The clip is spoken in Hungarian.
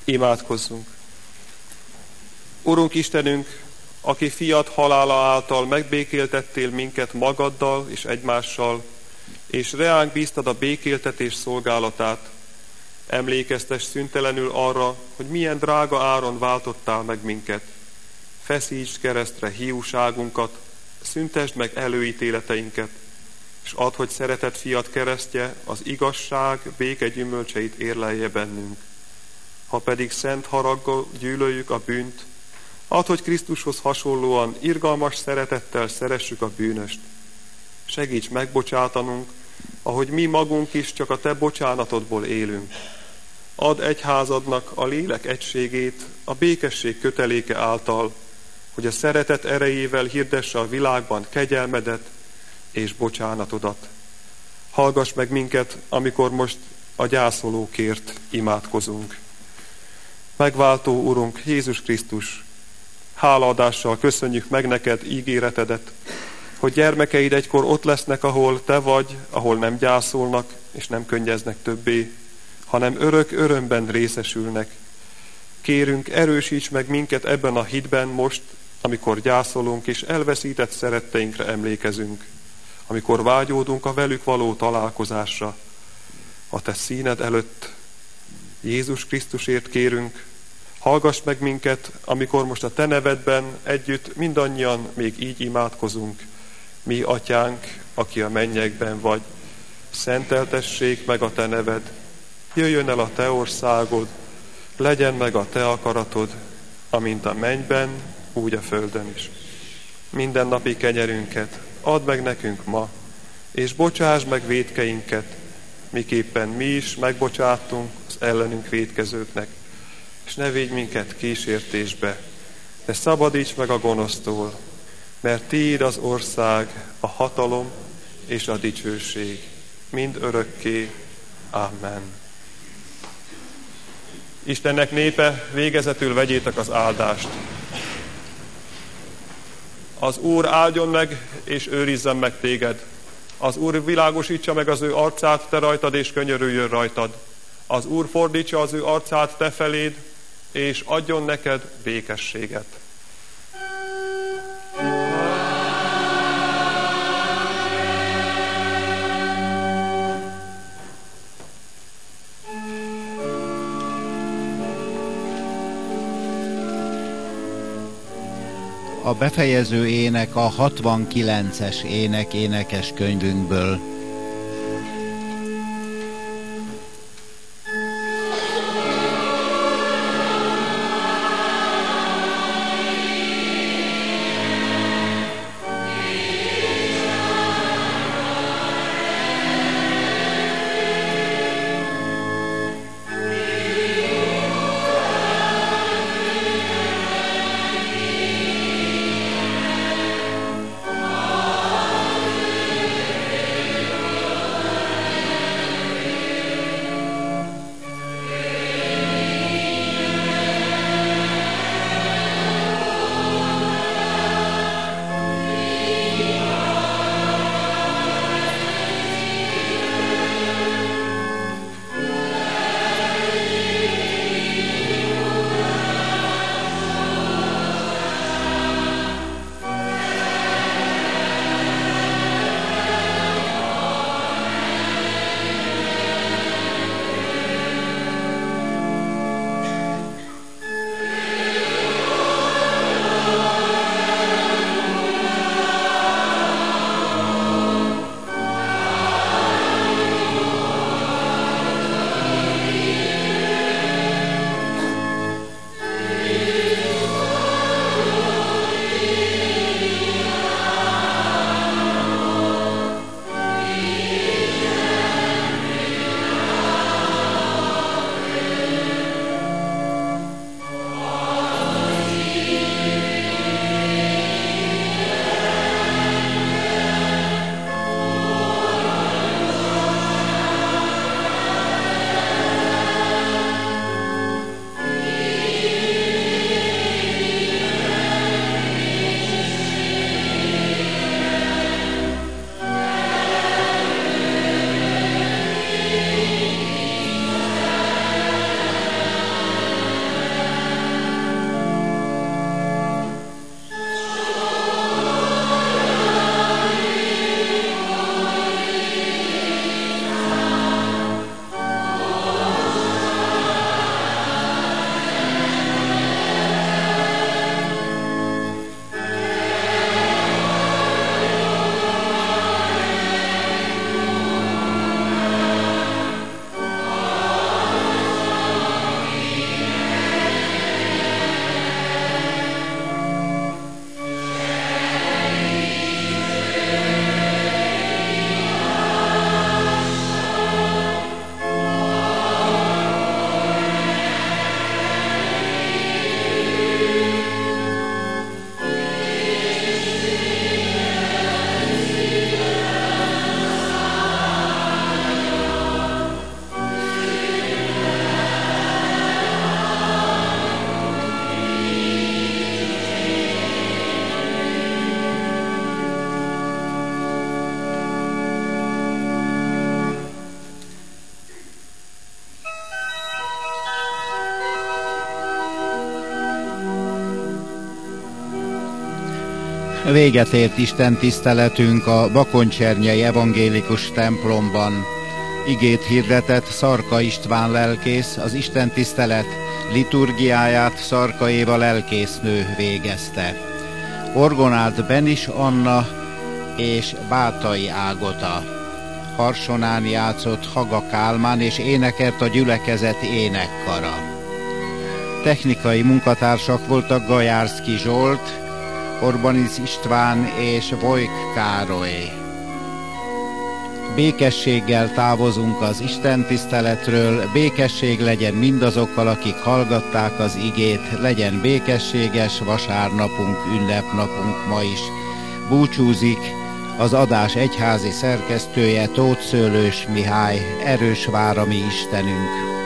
Imádkozzunk. Urunk Istenünk, aki fiad halála által megbékéltettél minket magaddal és egymással, és reánk bíztad a békéltetés szolgálatát, emlékeztess szüntelenül arra, hogy milyen drága áron váltottál meg minket. Feszítsd keresztre hiúságunkat, szüntesd meg előítéleteinket, és add, hogy szeretett fiad keresztje az igazság béke gyümölcseit érlelje bennünk. Ha pedig szent haraggal gyűlöljük a bűnt, add, hogy Krisztushoz hasonlóan irgalmas szeretettel szeressük a bűnöst. Segíts megbocsátanunk, ahogy mi magunk is csak a te bocsánatodból élünk. Add egyházadnak a lélek egységét a békesség köteléke által, hogy a szeretet erejével hirdesse a világban kegyelmedet és bocsánatodat. Hallgass meg minket, amikor most a gyászolókért imádkozunk. Megváltó Urunk Jézus Krisztus, hálaadással köszönjük meg neked ígéretedet, hogy gyermekeid egykor ott lesznek, ahol te vagy, ahol nem gyászolnak és nem könnyeznek többé, hanem örök örömben részesülnek. Kérünk, erősíts meg minket ebben a hitben most, amikor gyászolunk és elveszített szeretteinkre emlékezünk, amikor vágyódunk a velük való találkozásra. A te színed előtt Jézus Krisztusért kérünk, hallgass meg minket, amikor most a te nevedben együtt mindannyian még így imádkozunk. Mi, atyánk, aki a mennyekben vagy, szenteltessék meg a te neved, jöjjön el a te országod, legyen meg a te akaratod, amint a mennyben, úgy a földön is. Mindennapi kenyerünket add meg nekünk ma, és bocsásd meg vétkeinket, miképpen mi is megbocsátunk az ellenünk vétkezőknek, és ne védj minket kísértésbe, de szabadíts meg a gonosztól, mert tiéd az ország, a hatalom és a dicsőség, mind örökké. Amen. Istennek népe, végezetül vegyétek az áldást. Az Úr áldjon meg, és őrizzen meg téged. Az Úr világosítsa meg az ő arcát te rajtad, és könyörüljön rajtad. Az Úr fordítsa az ő arcát te feléd, és adjon neked békességet. A befejező ének a 69-es énekes könyvünkből. Véget ért Isten tiszteletünk a Bakoncsernyi Evangélikus templomban. Igét hirdetett Szarka István lelkész, az Isten tisztelet liturgiáját Szarka Éva lelkésznő végezte. Orgonált Benis Anna és Bátai Ágota. Harsonán játszott Haga Kálmán és énekelt a gyülekezet énekkara. Technikai munkatársak voltak Gajárszki Zsolt, Orbanic István és Vojk Károly. Békességgel távozunk az Isten tiszteletről, békesség legyen mindazokkal, akik hallgatták az igét, legyen békességes vasárnapunk, ünnepnapunk ma is. Búcsúzik az adás egyházi szerkesztője, Tóth Szőlős Mihály, Erős vár a mi Istenünk.